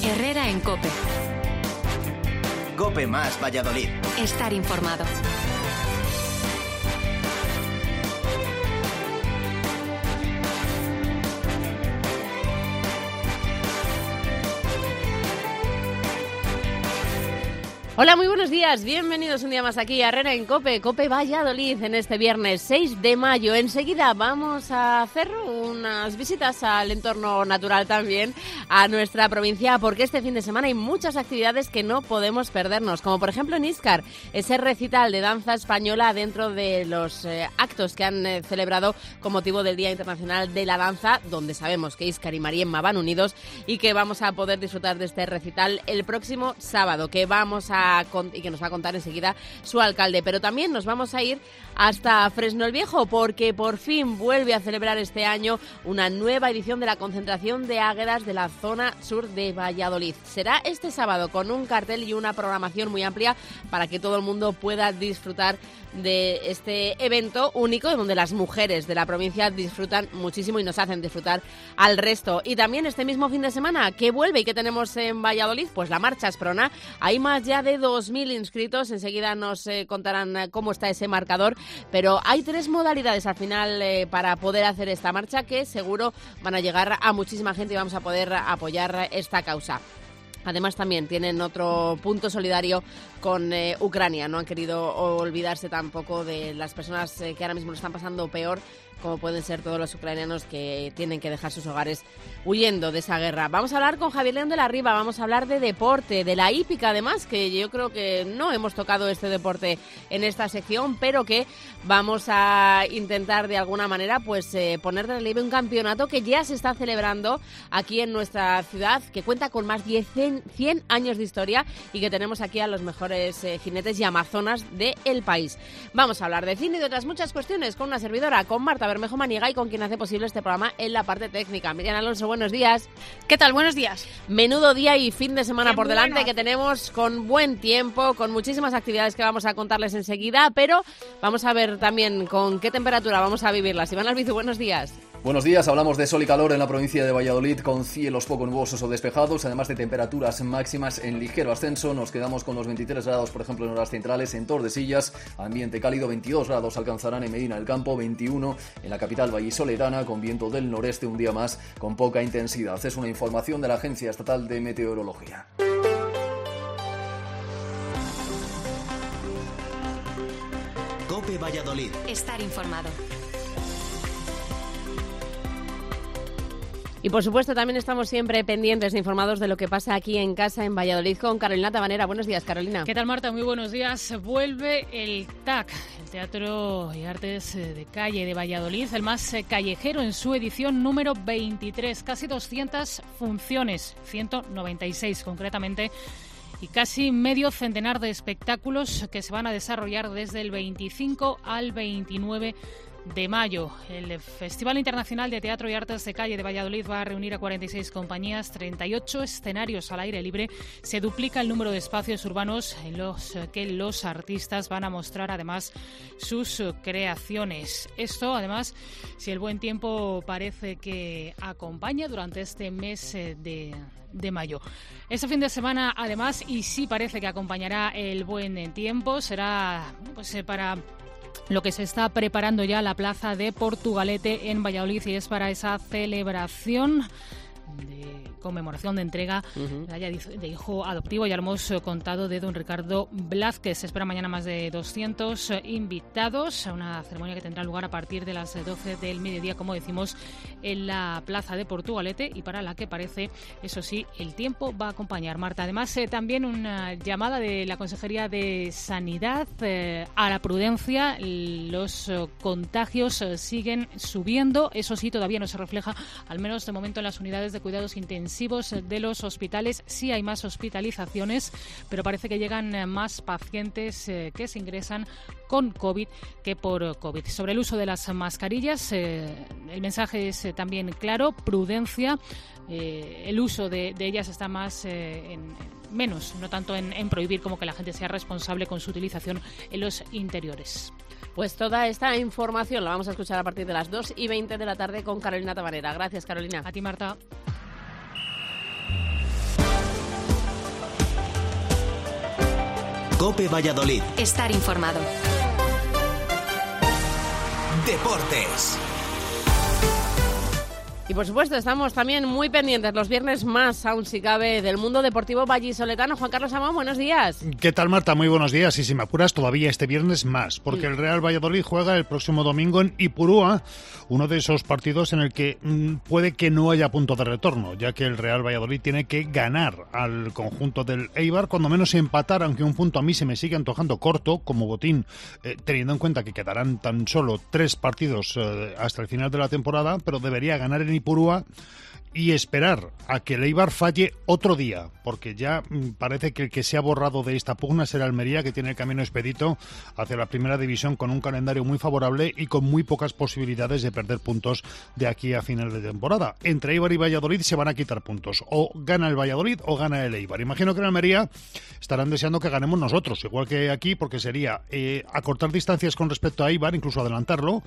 Herrera en COPE. COPE más Valladolid. Estar informado. Hola, muy buenos días. Bienvenidos un día más aquí a Herrera en COPE, COPE Valladolid, en este viernes 6 de mayo. Enseguida vamos a hacer unas visitas al entorno natural también, a nuestra provincia, porque este fin de semana hay muchas actividades que no podemos perdernos, como por ejemplo en Íscar, ese recital de danza española dentro de los actos que han celebrado con motivo del Día Internacional de la Danza, donde sabemos que Íscar y Mariemma van unidos y que vamos a poder disfrutar de este recital el próximo sábado, que y que nos va a contar enseguida su alcalde. Pero también nos vamos a ir hasta Fresno el Viejo, porque por fin vuelve a celebrar este año una nueva edición de la concentración de águedas de la zona sur de Valladolid. Será este sábado con un cartel y una programación muy amplia para que todo el mundo pueda disfrutar de este evento único, donde las mujeres de la provincia disfrutan muchísimo y nos hacen disfrutar al resto. Y también este mismo fin de semana que vuelve y que tenemos en Valladolid, pues la Marcha Asprona. Hay más ya de 2.000 inscritos. Enseguida nos contarán cómo está ese marcador, pero hay 3 modalidades al final para poder hacer esta marcha, que seguro van a llegar a muchísima gente y vamos a poder apoyar esta causa. Además, también tienen otro punto solidario con Ucrania. No han querido olvidarse tampoco de las personas que ahora mismo lo están pasando peor, como pueden ser todos los ucranianos que tienen que dejar sus hogares huyendo de esa guerra. Vamos a hablar con Javier León de la Riva, vamos a hablar de deporte, de la hípica además, que yo creo que no hemos tocado este deporte en esta sección, pero que vamos a intentar de alguna manera pues poner de relieve un campeonato que ya se está celebrando aquí en nuestra ciudad, que cuenta con más de 100 años de historia y que tenemos aquí a los mejores jinetes y amazonas del país. Vamos a hablar de cine y de otras muchas cuestiones con una servidora, con Marta Bermejo Maniega, y con quien hace posible este programa en la parte técnica. Miriam Alonso, buenos días. ¿Qué tal? Buenos días. Menudo día y fin de semana por delante, bueno, que tenemos con buen tiempo, con muchísimas actividades que vamos a contarles enseguida, pero vamos a ver también con qué temperatura vamos a vivirlas. Iván Albizu, buenos días. Buenos días, hablamos de sol y calor en la provincia de Valladolid con cielos poco nubosos o despejados, además de temperaturas máximas en ligero ascenso. Nos quedamos con los 23 grados, por ejemplo, en horas centrales, en Tordesillas, ambiente cálido, 22 grados alcanzarán en Medina del Campo, 21 en la capital vallisoletana, con viento del noreste un día más con poca intensidad. Es una información de la Agencia Estatal de Meteorología. COPE Valladolid. Estar informado. Y por supuesto también estamos siempre pendientes e informados de lo que pasa aquí en casa en Valladolid con Carolina Tabanera. Buenos días, Carolina. ¿Qué tal, Marta? Muy buenos días. Vuelve el TAC, el Teatro y Artes de Calle de Valladolid, el más callejero en su edición número 23. Casi 200 funciones, 196 concretamente, y casi medio centenar de espectáculos que se van a desarrollar desde el 25 al 29 de mayo. El Festival Internacional de Teatro y Artes de Calle de Valladolid va a reunir a 46 compañías, 38 escenarios al aire libre. Se duplica el número de espacios urbanos en los que los artistas van a mostrar además sus creaciones. Esto, además, si el buen tiempo parece que acompaña durante este mes de mayo. Este fin de semana, además, y sí parece que acompañará el buen tiempo, será pues para lo que se está preparando ya la plaza de Portugalete en Valladolid, y es para esa celebración de conmemoración de entrega de hijo adoptivo, ya lo hemos contado, de don Ricardo Blázquez. Se espera mañana más de 200 invitados a una ceremonia que tendrá lugar a partir de las 12 del mediodía, como decimos, en la plaza de Portugalete, y para la que parece, eso sí, el tiempo va a acompañar, Marta. Además, también una llamada de la Consejería de Sanidad a la prudencia. Los contagios siguen subiendo, eso sí, todavía no se refleja, al menos de momento, en las unidades de cuidados intensivos de los hospitales. Sí hay más hospitalizaciones, pero parece que llegan más pacientes que se ingresan con COVID que por COVID. Sobre el uso de las mascarillas, el mensaje es también claro: prudencia. El uso de ellas está más menos, no tanto en prohibir, como que la gente sea responsable con su utilización en los interiores. Pues toda esta información la vamos a escuchar a partir de las 2:20 de la tarde con Carolina Tabanera. Gracias, Carolina. A ti, Marta. COPE Valladolid. Estar informado. Deportes. Y por supuesto, estamos también muy pendientes los viernes más, aún si cabe, del mundo deportivo vallisoletano. Juan Carlos Amón, buenos días. ¿Qué tal, Marta? Muy buenos días. Y si me apuras, todavía este viernes más, porque el Real Valladolid juega el próximo domingo en Ipurúa, uno de esos partidos en el que puede que no haya punto de retorno, ya que el Real Valladolid tiene que ganar al conjunto del Eibar, cuando menos empatar, aunque un punto a mí se me sigue antojando corto como botín, teniendo en cuenta que quedarán tan solo 3 partidos hasta el final de la temporada, pero debería ganar en Ipurúa y esperar a que el Eibar falle otro día, porque ya parece que el que se ha borrado de esta pugna será Almería, que tiene el camino expedito hacia la primera división con un calendario muy favorable y con muy pocas posibilidades de perder puntos de aquí a final de temporada. Entre Eibar y Valladolid se van a quitar puntos, o gana el Valladolid o gana el Eibar. Imagino que en Almería estarán deseando que ganemos nosotros, igual que aquí, porque sería acortar distancias con respecto a Eibar, incluso adelantarlo,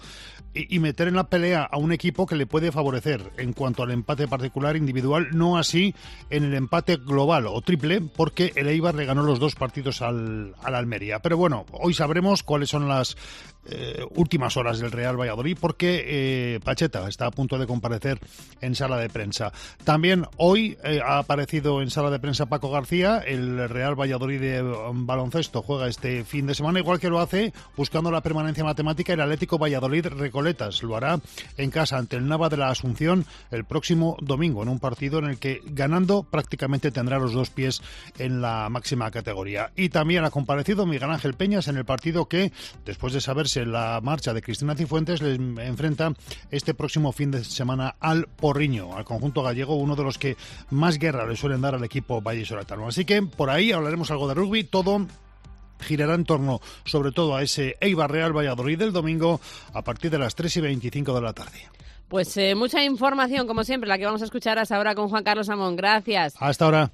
y meter en la pelea a un equipo que le puede favorecer en cuanto al empate particular individual, no así en el empate global o triple, porque el Eibar le ganó los 2 partidos al Almería. Pero bueno, hoy sabremos cuáles son las últimas horas del Real Valladolid, porque Pacheta está a punto de comparecer en sala de prensa. También hoy ha aparecido en sala de prensa Paco García. El Real Valladolid de baloncesto juega este fin de semana, igual que lo hace buscando la permanencia matemática el Atlético Valladolid Recoletas. Lo hará en casa ante el Nava de la Asunción el próximo domingo, en un partido en el que ganando prácticamente tendrá los 2 pies en la máxima categoría. Y también ha comparecido Miguel Ángel Peñas en el partido que, después de saberse la marcha de Cristina Cifuentes, les enfrenta este próximo fin de semana al Porriño, al conjunto gallego, uno de los que más guerra le suelen dar al equipo vallisoletano. Así que por ahí hablaremos algo de rugby. Todo girará en torno sobre todo a ese Eibar Real Valladolid del domingo a partir de las 3:25 de la tarde. Pues mucha información, como siempre, la que vamos a escuchar hasta ahora con Juan Carlos Amón. Gracias. Hasta ahora.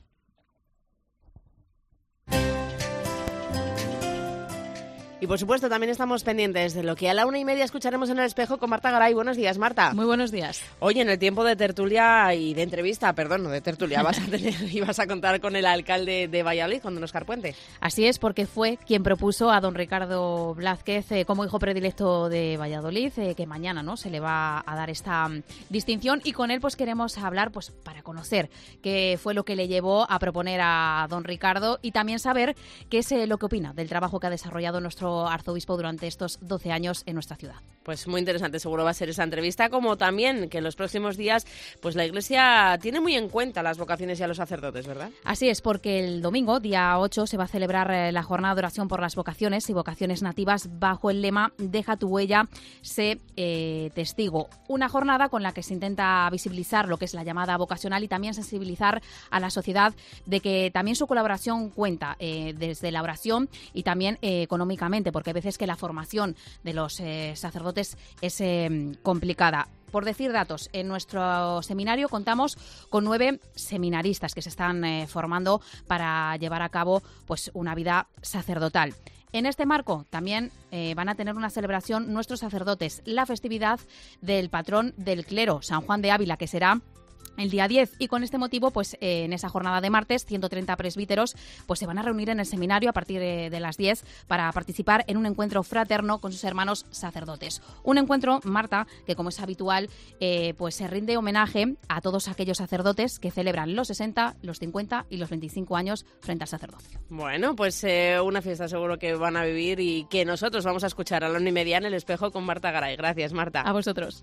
Y por supuesto también estamos pendientes de lo que a la 1:30 escucharemos en El Espejo con Marta Garay. Buenos días, Marta. Muy buenos días. Oye, en el tiempo de tertulia y de entrevista, no de tertulia, ibas a contar con el alcalde de Valladolid, con don Óscar Puente. Así es, porque fue quien propuso a don Ricardo Blázquez como hijo predilecto de Valladolid, que mañana no se le va a dar esta distinción, y con él pues queremos hablar pues para conocer qué fue lo que le llevó a proponer a don Ricardo y también saber qué es lo que opina del trabajo que ha desarrollado nuestro arzobispo durante estos 12 años en nuestra ciudad. Pues muy interesante seguro va a ser esa entrevista, como también que en los próximos días pues la Iglesia tiene muy en cuenta las vocaciones y a los sacerdotes, ¿verdad? Así es, porque el domingo, día 8, se va a celebrar la jornada de oración por las vocaciones y vocaciones nativas bajo el lema Deja tu huella, sé testigo. Una jornada con la que se intenta visibilizar lo que es la llamada vocacional y también sensibilizar a la sociedad de que también su colaboración cuenta desde la oración y también económicamente, porque hay veces que la formación de los sacerdotes es complicada. Por decir datos, en nuestro seminario contamos con 9 seminaristas que se están formando para llevar a cabo pues una vida sacerdotal. En este marco también van a tener una celebración nuestros sacerdotes, la festividad del patrón del clero, San Juan de Ávila, que será el día 10, y con este motivo, pues en esa jornada de martes, 130 presbíteros pues se van a reunir en el seminario a partir de las 10 para participar en un encuentro fraterno con sus hermanos sacerdotes. Un encuentro, Marta, que como es habitual, pues se rinde homenaje a todos aquellos sacerdotes que celebran los 60, los 50 y los 25 años frente al sacerdocio. Bueno, pues una fiesta seguro que van a vivir y que nosotros vamos a escuchar a la 1:30 en El Espejo con Marta Garay. Gracias, Marta. A vosotros.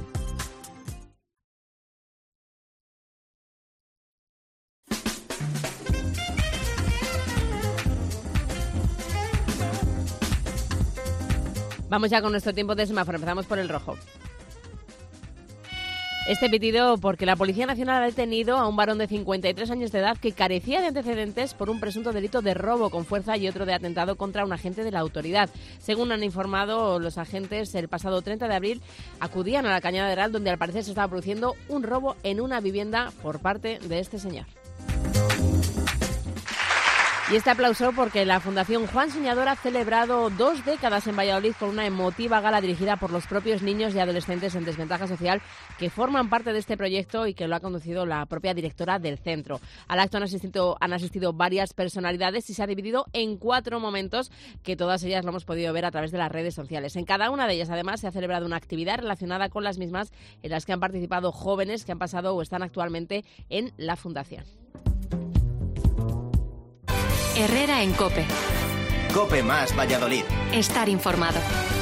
Vamos ya con nuestro tiempo de semáforo. Empezamos por el rojo. Este pitido porque la Policía Nacional ha detenido a un varón de 53 años de edad que carecía de antecedentes por un presunto delito de robo con fuerza y otro de atentado contra un agente de la autoridad. Según han informado los agentes, el pasado 30 de abril acudían a la Cañada de Real, donde al parecer se estaba produciendo un robo en una vivienda por parte de este señor. Y este aplauso porque la Fundación Juan Soñador ha celebrado 2 décadas en Valladolid con una emotiva gala dirigida por los propios niños y adolescentes en desventaja social que forman parte de este proyecto y que lo ha conducido la propia directora del centro. Al acto han asistido varias personalidades y se ha dividido en 4 momentos que todas ellas lo hemos podido ver a través de las redes sociales. En cada una de ellas, además, se ha celebrado una actividad relacionada con las mismas en las que han participado jóvenes que han pasado o están actualmente en la Fundación. Herrera en COPE. COPE más Valladolid. Estar informado.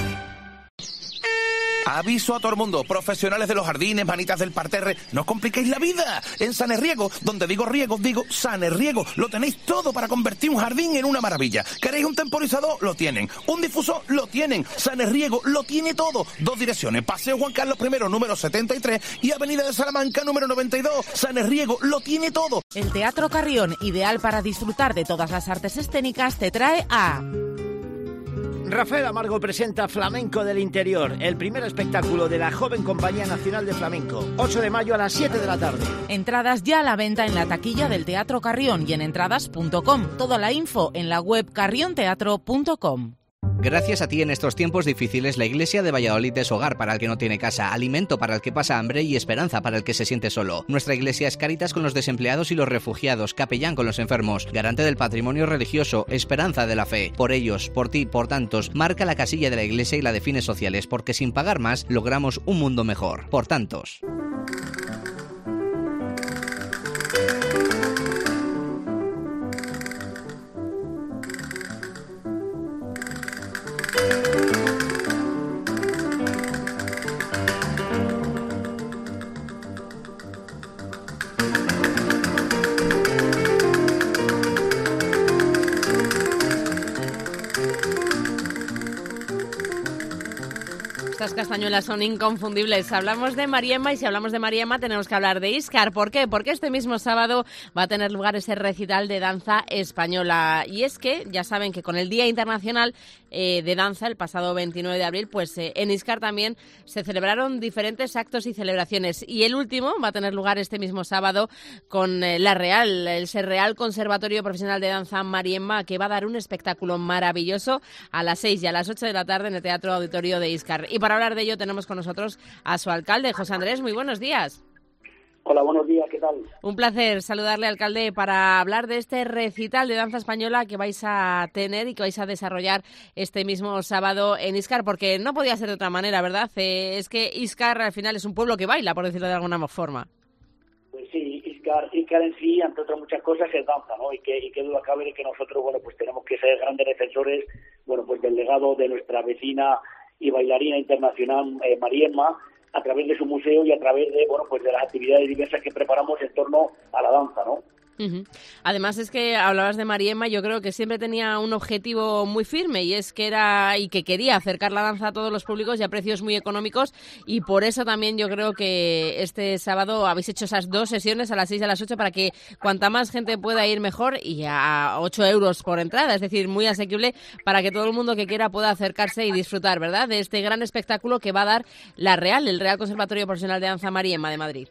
Aviso a todo el mundo, profesionales de los jardines, manitas del parterre, no os compliquéis la vida. En Sanerriego, donde digo riego, digo Sanerriego, lo tenéis todo para convertir un jardín en una maravilla. ¿Queréis un temporizador? Lo tienen. ¿Un difusor? Lo tienen. Sanerriego lo tiene todo. 2 direcciones, Paseo Juan Carlos I, número 73 y Avenida de Salamanca, número 92. Sanerriego lo tiene todo. El Teatro Carrión, ideal para disfrutar de todas las artes escénicas, te trae a... Rafael Amargo presenta Flamenco del Interior, el primer espectáculo de la joven Compañía Nacional de Flamenco. 8 de mayo a las 7 de la tarde. Entradas ya a la venta en la taquilla del Teatro Carrión y en entradas.com. Toda la info en la web carrionteatro.com. Gracias a ti, en estos tiempos difíciles, la Iglesia de Valladolid es hogar para el que no tiene casa, alimento para el que pasa hambre y esperanza para el que se siente solo. Nuestra Iglesia es Cáritas con los desempleados y los refugiados, capellán con los enfermos, garante del patrimonio religioso, esperanza de la fe. Por ellos, por ti, por tantos, marca la casilla de la Iglesia y la de fines sociales, porque sin pagar más logramos un mundo mejor. Por tantos. Estas castañuelas son inconfundibles. Hablamos de Mariemma y si hablamos de Mariemma tenemos que hablar de Íscar. ¿Por qué? Porque este mismo sábado va a tener lugar ese recital de danza española. Y es que ya saben que con el Día Internacional de Danza, el pasado 29 de abril, pues en Íscar también se celebraron diferentes actos y celebraciones. Y el último va a tener lugar este mismo sábado con el Real Conservatorio Profesional de Danza Mariemma, que va a dar un espectáculo maravilloso a las 6 y a las 8 de la tarde en el Teatro Auditorio de Íscar. Y para hablar de ello tenemos con nosotros a su alcalde, José Andrés. Muy buenos días. Hola, buenos días, ¿qué tal? Un placer saludarle, alcalde, para hablar de este recital de danza española que vais a tener y que vais a desarrollar este mismo sábado en Íscar, porque no podía ser de otra manera, ¿verdad? Es que Íscar al final es un pueblo que baila, por decirlo de alguna forma. Pues sí, Íscar en sí, entre otras muchas cosas, es danza, ¿no? Y que duda cabe de que nosotros, bueno, pues tenemos que ser grandes defensores, bueno, pues del legado de nuestra vecina y bailarina internacional Mariemma, a través de su museo y a través de, bueno, pues de las actividades diversas que preparamos en torno a la danza, ¿no? Uh-huh. Además es que hablabas de Mariemma, yo creo que siempre tenía un objetivo muy firme y es que quería acercar la danza a todos los públicos y a precios muy económicos, y por eso también yo creo que este sábado habéis hecho esas 2 sesiones a las 6 y a las 8 para que cuanta más gente pueda ir mejor, y a 8 euros por entrada, es decir, muy asequible para que todo el mundo que quiera pueda acercarse y disfrutar, ¿verdad?, de este gran espectáculo que va a dar el Real Conservatorio Profesional de Danza Mariemma de Madrid.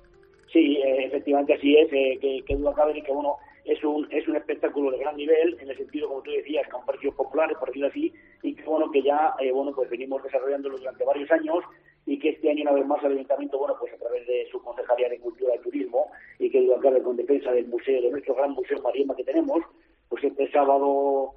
Sí, efectivamente así es, que duda cabe de que, bueno, es un espectáculo de gran nivel, en el sentido, como tú decías, con precios populares, por decirlo así, y que, bueno, que ya, pues venimos desarrollándolo durante varios años, y que este año, una vez más, el Ayuntamiento, bueno, pues a través de su Concejalía de Cultura y Turismo, y que duda cabe con defensa del museo, de nuestro gran museo Mariemma que tenemos, pues este sábado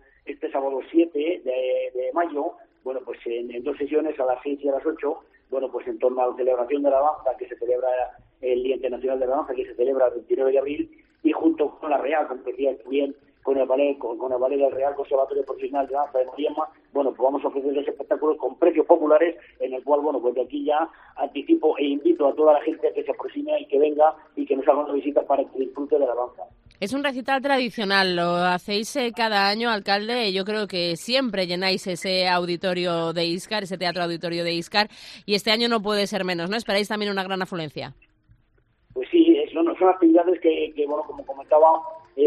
7 de mayo, bueno, pues en 2 sesiones, a las 6 y a las 8, bueno, pues en torno a la celebración de la danza, que se celebra el Día Internacional de la Danza, que se celebra el 29 de abril, y junto con la Real, como decías bien, con el ballet del Real Conservatorio Profesional de Danza de Mariemma, bueno, pues vamos a ofrecerles espectáculos con precios populares, en el cual, bueno, pues de aquí ya anticipo e invito a toda la gente a que se aproxime y que venga y que nos haga una visita para que disfrute de la danza. Es un recital tradicional, lo hacéis cada año, alcalde. Yo creo que siempre llenáis ese auditorio de Íscar, ese teatro auditorio de Íscar, y este año no puede ser menos, ¿no? ¿Esperáis también una gran afluencia? Pues sí, son actividades que bueno, como comentaba,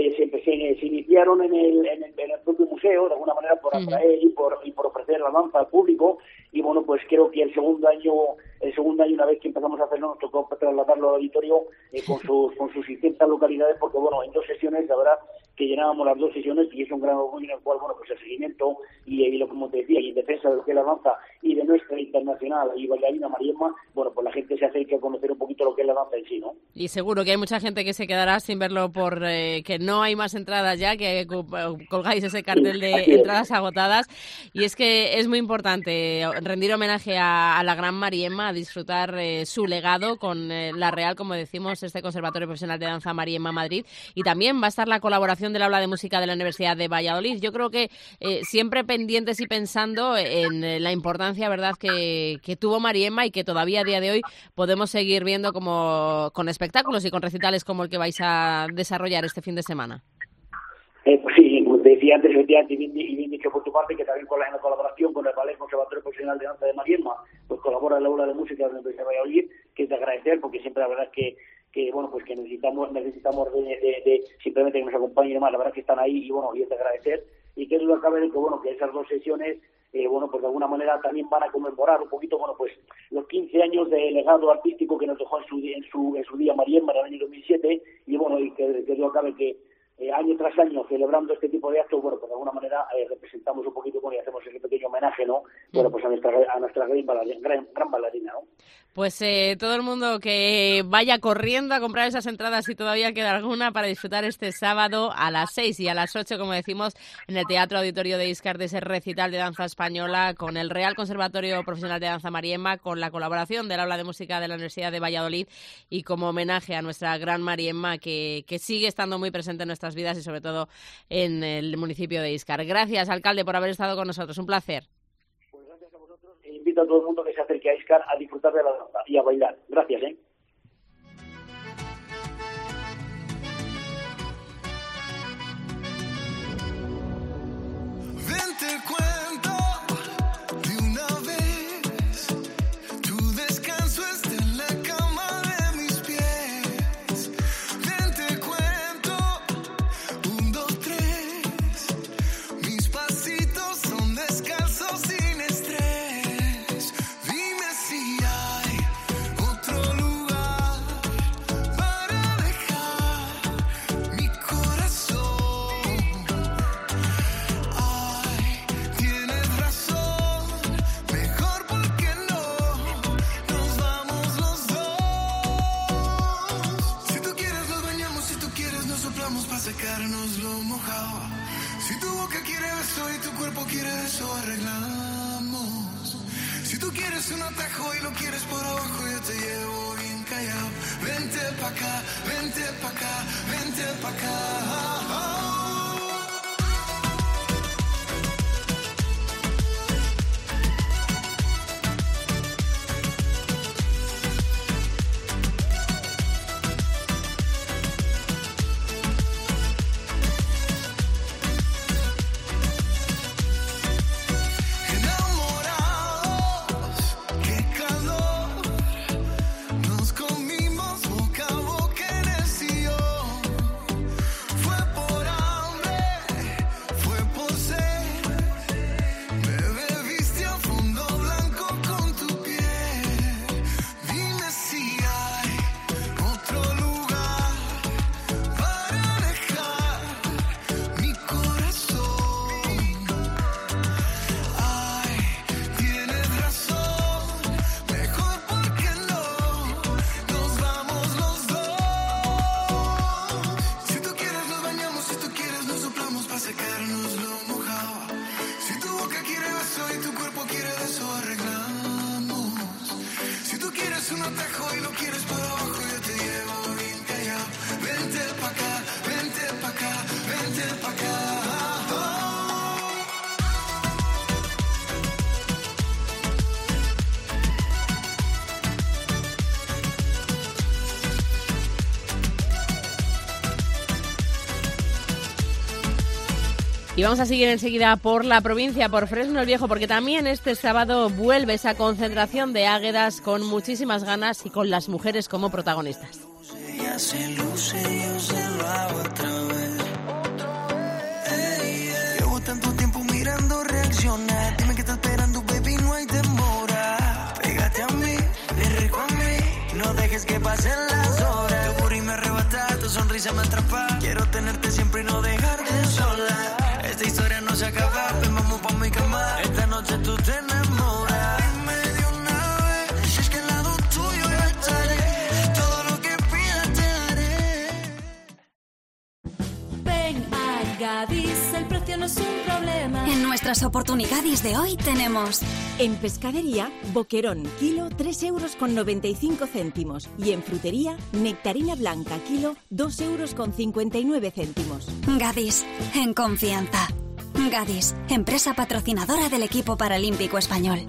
se iniciaron en el propio museo, de alguna manera por atraer y por ofrecer la danza al público, y bueno, pues creo que el segundo año, una vez que empezamos a hacerlo, nos tocó trasladarlo al auditorio con sus distintas localidades, porque bueno, en 2 sesiones, la verdad que llenábamos las 2 sesiones, y es un gran orgullo en el cual, bueno, pues el seguimiento y lo como te decía, y en defensa de lo que es la danza y de nuestra internacional y bailarina Mariemma, bueno, pues la gente se acerca a conocer un poquito lo que es la danza en sí, ¿no? Y seguro que hay mucha gente que se quedará sin verlo por que no hay más entradas ya, que colgáis ese cartel de entradas agotadas. Y es que es muy importante rendir homenaje a la gran Mariemma, a disfrutar su legado con la Real, como decimos, este Conservatorio Profesional de Danza Mariemma Madrid. Y también va a estar la colaboración del Aula de Música de la Universidad de Valladolid. Yo creo que siempre pendientes y pensando en la importancia, ¿verdad?, que tuvo Mariemma y que todavía a día de hoy podemos seguir viendo como con espectáculos y con recitales como el que vais a desarrollar este fin de semana. Pues sí, como te decía antes, efectivamente, y bien dicho por tu parte, que también en la colaboración con el Ballet Conservatorio Profesional de Danza de Mariemma, pues colabora el Aula de Música de la Universidad de Valladolid, que es de agradecer, porque siempre la verdad es que bueno, pues que necesitamos de simplemente que nos acompañen y demás, la verdad es que están ahí, y bueno, y es de agradecer, y que duda cabe de que, bueno, que esas 2 sesiones bueno, pues de alguna manera también van a conmemorar un poquito, bueno, pues los 15 años de legado artístico que nos dejó en su día Mariemma en el año 2007, y bueno, y que duda cabe que año tras año celebrando este tipo de actos, bueno, pues de alguna manera representamos un poquito, bueno, y hacemos ese pequeño homenaje, ¿no? Bueno, pues a nuestra gran bailarina, ¿no? Pues todo el mundo que vaya corriendo a comprar esas entradas, si todavía queda alguna, para disfrutar este sábado a las 6 y a las 8, como decimos, en el Teatro Auditorio de Íscar, de ese recital de danza española con el Real Conservatorio Profesional de Danza Mariemma, con la colaboración del Aula de Música de la Universidad de Valladolid, y como homenaje a nuestra gran Mariemma, que sigue estando muy presente en nuestras vidas y sobre todo en el municipio de Íscar. Gracias, alcalde, por haber estado con nosotros. Un placer. Pues gracias a vosotros. E invito a todo el mundo que se acerque a Íscar a disfrutar de la danza y a bailar. Gracias, secarnos lo mojado. Si tu boca quiere beso y tu cuerpo quiere eso, arreglamos. Si tú quieres un atajo y lo quieres por abajo, yo te llevo bien callado. Vente pa' acá, vente pa' acá, vente pa' acá. Y vamos a seguir enseguida por la provincia, por Fresno el Viejo, porque también este sábado vuelve esa concentración de águedas con muchísimas ganas y con las mujeres como protagonistas. Ella se luce, yo se lo hago otra vez. Llevo tanto tiempo mirando reaccionar. Dime qué estás esperando, baby, no hay demora. Pégate a mí, le rico a mí. No dejes que pasen las horas. Tu booty me arrebata, tus sonrisa me atrapa. Quiero tenerte siempre y no dejarte sola. Esta historia no se acaba, ven vamos pa' mi cama. Esta noche tú te enamoras. Dime de una vez, si es que al lado tuyo yo estaré. Todo lo que pidas te haré. Ven a Gadis, el precio no es un problema. En nuestras oportunidades de hoy tenemos... En pescadería, boquerón, kilo, 3,95 €. Y en frutería, nectarina blanca, kilo, 2,59 €. Gadis, en confianza. Gadis, empresa patrocinadora del equipo paralímpico español.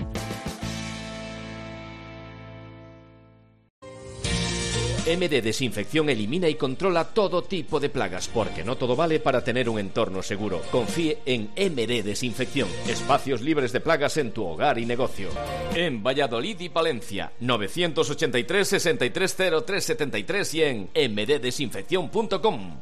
MD Desinfección elimina y controla todo tipo de plagas, porque no todo vale para tener un entorno seguro. Confíe en MD Desinfección, espacios libres de plagas en tu hogar y negocio. En Valladolid y Palencia, 983 630373 y en mddesinfección.com.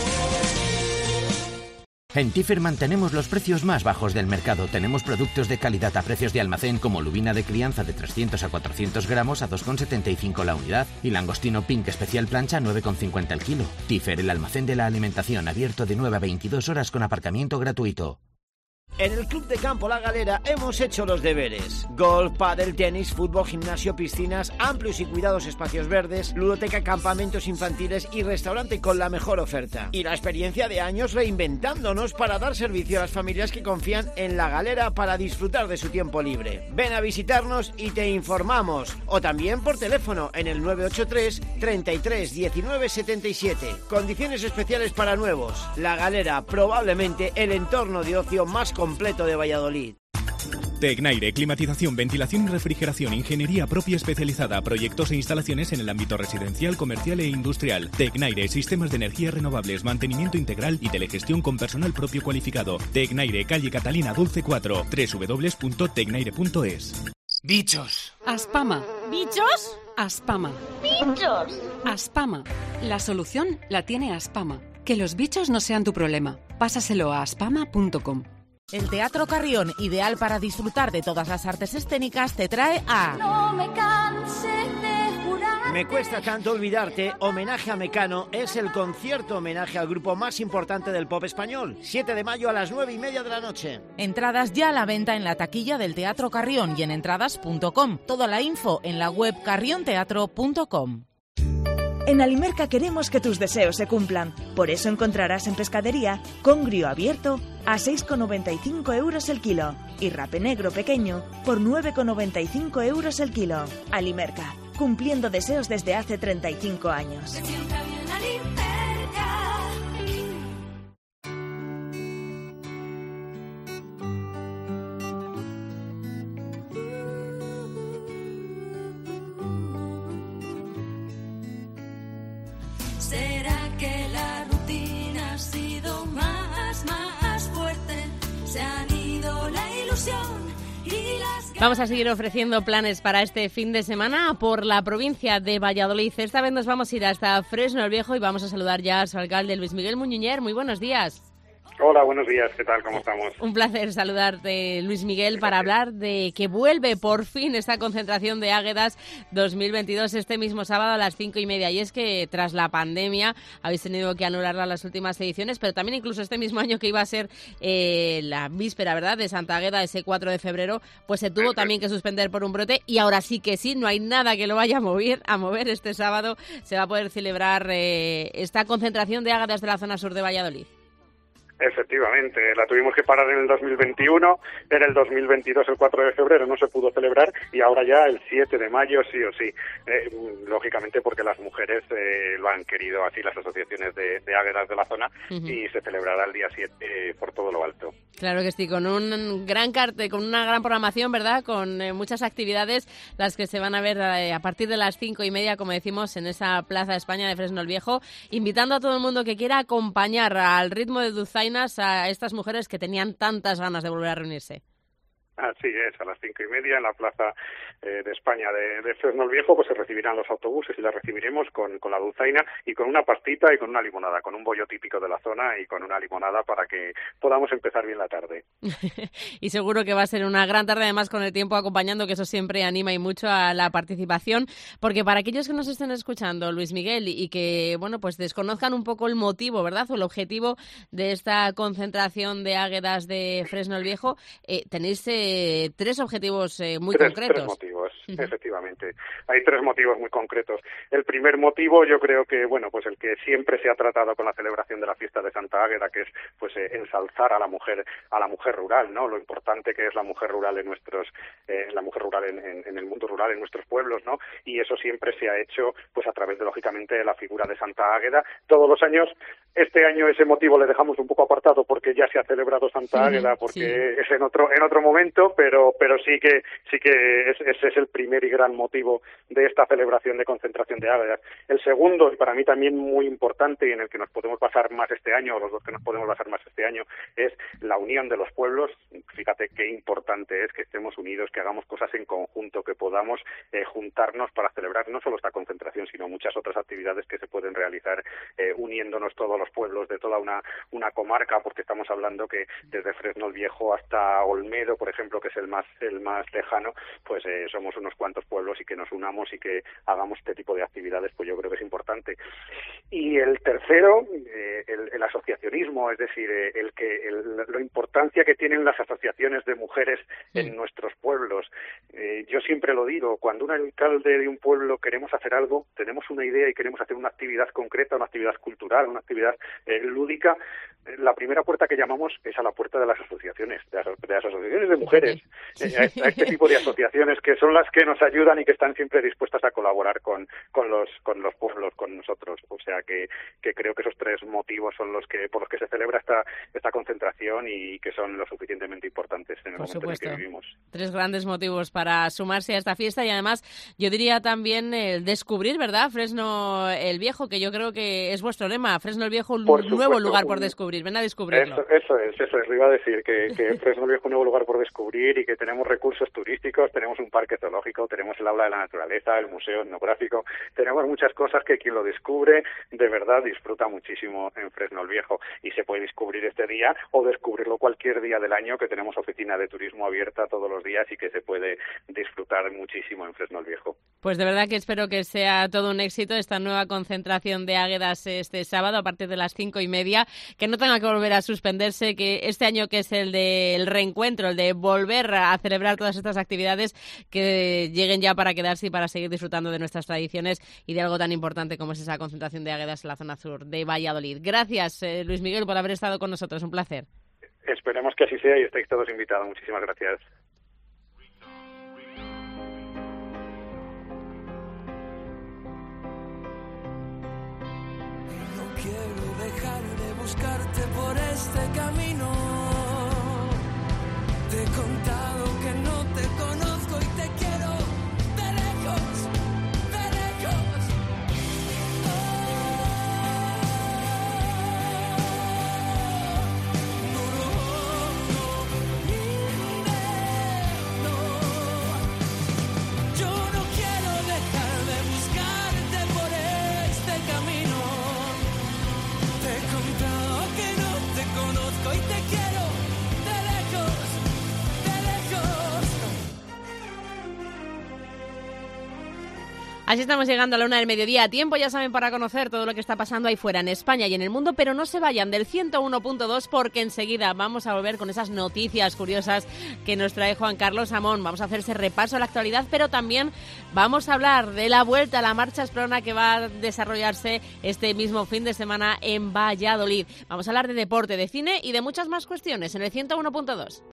En Tifer mantenemos los precios más bajos del mercado. Tenemos productos de calidad a precios de almacén como lubina de crianza de 300 a 400 gramos a 2,75 la unidad y langostino pink especial plancha a 9,50 el kilo. Tifer, el almacén de la alimentación, abierto de 9 a 22 horas con aparcamiento gratuito. En el Club de Campo La Galera hemos hecho los deberes. Golf, pádel, tenis, fútbol, gimnasio, piscinas, amplios y cuidados espacios verdes, ludoteca, campamentos infantiles y restaurante con la mejor oferta. Y la experiencia de años reinventándonos para dar servicio a las familias que confían en La Galera para disfrutar de su tiempo libre. Ven a visitarnos y te informamos. O también por teléfono en el 983 33 19 77. Condiciones especiales para nuevos. La Galera, probablemente el entorno de ocio más completo de Valladolid. Tecnaire, climatización, ventilación y refrigeración, ingeniería propia especializada, proyectos e instalaciones en el ámbito residencial, comercial e industrial. Tecnaire, sistemas de energías renovables, mantenimiento integral y telegestión con personal propio cualificado. Tecnaire, calle Catalina Dulce 4, www.tecnaire.es. Bichos. Aspama. ¿Bichos? Aspama. ¡Bichos! Aspama. La solución la tiene Aspama. Que los bichos no sean tu problema. Pásaselo a aspama.com. El Teatro Carrión, ideal para disfrutar de todas las artes escénicas, te trae a... No me canse de jurar. Me cuesta tanto olvidarte, homenaje a Mecano, es el concierto homenaje al grupo más importante del pop español. 7 de mayo a las 9:30 de la noche. Entradas ya a la venta en la taquilla del Teatro Carrión y en entradas.com. Toda la info en la web carrionteatro.com. En Alimerca queremos que tus deseos se cumplan. Por eso encontrarás en pescadería congrio abierto a 6,95 € el kilo y rape negro pequeño por 9,95 € el kilo. Alimerca, cumpliendo deseos desde hace 35 años. ¿Será que la rutina ha sido más fuerte? Se han ido la ilusión y las... Vamos a seguir ofreciendo planes para este fin de semana por la provincia de Valladolid. Esta vez nos vamos a ir hasta Fresno el Viejo y vamos a saludar ya a su alcalde, Luis Miguel Muñiñer. Muy buenos días. Hola, buenos días, ¿qué tal? ¿Cómo estamos? Un placer saludarte, Luis Miguel, para hablar de que vuelve por fin esta concentración de Águedas 2022 este mismo sábado a las 5:30. Y es que tras la pandemia habéis tenido que anularla las últimas ediciones, pero también incluso este mismo año que iba a ser la víspera, ¿verdad?, de Santa Águeda, ese 4 de febrero, pues se tuvo también que suspender por un brote y ahora sí que sí, no hay nada que lo vaya a mover. Este sábado se va a poder celebrar esta concentración de Águedas de la zona sur de Valladolid. Efectivamente, la tuvimos que parar en el 2021, en el 2022 el 4 de febrero no se pudo celebrar y ahora ya el 7 de mayo sí o sí, lógicamente porque las mujeres lo han querido así, las asociaciones de águedas de la zona, y se celebrará el día 7 por todo lo alto. Claro que sí, con un gran cartel, con una gran programación, ¿verdad?, con muchas actividades, las que se van a ver a partir de las 5:30, como decimos, en esa Plaza de España de Fresno el Viejo, invitando a todo el mundo que quiera acompañar al ritmo de dulzainas a estas mujeres que tenían tantas ganas de volver a reunirse. Así es, a las 5:30 en la Plaza de España de Fresno el Viejo, pues se recibirán los autobuses y las recibiremos con la dulzaina y con una pastita y con una limonada, con un bollo típico de la zona y con una limonada para que podamos empezar bien la tarde. Y seguro que va a ser una gran tarde, además con el tiempo acompañando, que eso siempre anima y mucho a la participación, porque para aquellos que nos estén escuchando, Luis Miguel, y que, bueno, pues desconozcan un poco el motivo, ¿verdad?, o el objetivo de esta concentración de águedas de Fresno el Viejo, tenéis 3 objetivos muy concretos. 3 motivos, efectivamente. Hay 3 motivos muy concretos. El primer motivo, yo creo que, bueno, pues el que siempre se ha tratado con la celebración de la fiesta de Santa Águeda, que es, pues, ensalzar a la mujer rural, ¿no? Lo importante que es la mujer rural en el mundo rural, en nuestros pueblos, ¿no? Y eso siempre se ha hecho, pues, a través de, lógicamente, de la figura de Santa Águeda. Todos los años, este año ese motivo le dejamos un poco apartado porque ya se ha celebrado Santa Águeda, porque es en otro momento, pero sí que ese es el primer y gran motivo de esta celebración de concentración de águedas. El segundo, y para mí también muy importante, y en el que nos podemos basar más este año, o los dos que nos podemos basar más este año, es la unión de los pueblos. Fíjate qué importante es que estemos unidos, que hagamos cosas en conjunto, que podamos juntarnos para celebrar no solo esta concentración, sino muchas otras actividades que se pueden realizar uniéndonos todos los pueblos de toda una comarca, porque estamos hablando que desde Fresno el Viejo hasta Olmedo, por ejemplo, que es el más lejano, pues somos unos cuantos pueblos, y que nos unamos y que hagamos este tipo de actividades, pues yo creo que es importante. Y el tercero, el asociacionismo, es decir, la importancia que tienen las asociaciones de mujeres en nuestros pueblos. Yo siempre lo digo, cuando un alcalde de un pueblo queremos hacer algo, tenemos una idea y queremos hacer una actividad concreta, una actividad cultural, una actividad lúdica, la primera puerta que llamamos es a la puerta de las asociaciones, de las asociaciones de mujeres, a este tipo de asociaciones que son las que nos ayudan y que están siempre dispuestas a colaborar con los pueblos, con nosotros. O sea que creo que esos 3 motivos son por los que se celebra esta concentración, y que son lo suficientemente importantes en el momento en el que vivimos. 3 grandes motivos para sumarse a esta fiesta, y además yo diría también el descubrir, ¿verdad?, Fresno el Viejo, que yo creo que es vuestro lema, Fresno el Viejo, un nuevo lugar por descubrir. Ven a descubrirlo. Eso es. Le iba a decir que Fresno el Viejo es un nuevo lugar por descubrir, y que tenemos recursos turísticos, tenemos un parque zoológico, tenemos el aula de la naturaleza, el museo etnográfico, tenemos muchas cosas que quien lo descubre de verdad disfruta muchísimo en Fresno el Viejo, y se puede descubrir este día o descubrirlo cualquier día del año, que tenemos oficina de turismo abierta todos los días y que se puede disfrutar muchísimo en Fresno el Viejo. Pues de verdad que espero que sea todo un éxito esta nueva concentración de águedas este sábado a partir de las 5:30, que no tenga que volver a suspenderse, que este año, que es el del reencuentro, el de volver a celebrar todas estas actividades, que lleguen ya para quedarse y para seguir disfrutando de nuestras tradiciones y de algo tan importante como es esa concentración de águedas en la zona sur de Valladolid. Gracias, Luis Miguel, por haber estado con nosotros. Un placer. Esperemos que así sea y estáis todos invitados. Muchísimas gracias. No quiero dejar de buscarte por este camino. Te he contado que no te conozco y te quiero de lejos, de lejos. Yo no quiero dejar de buscarte por este camino. Te he contado que no te conozco y te quiero de lejos, de lejos. Así estamos llegando a la 1:00 PM. Tiempo, ya saben, para conocer todo lo que está pasando ahí fuera en España y en el mundo, pero no se vayan del 101.2, porque enseguida vamos a volver con esas noticias curiosas que nos trae Juan Carlos Amón. Vamos a hacer ese repaso a la actualidad, pero también vamos a hablar de la vuelta a la Marcha Esprona, que va a desarrollarse este mismo fin de semana en Valladolid. Vamos a hablar de deporte, de cine y de muchas más cuestiones en el 101.2.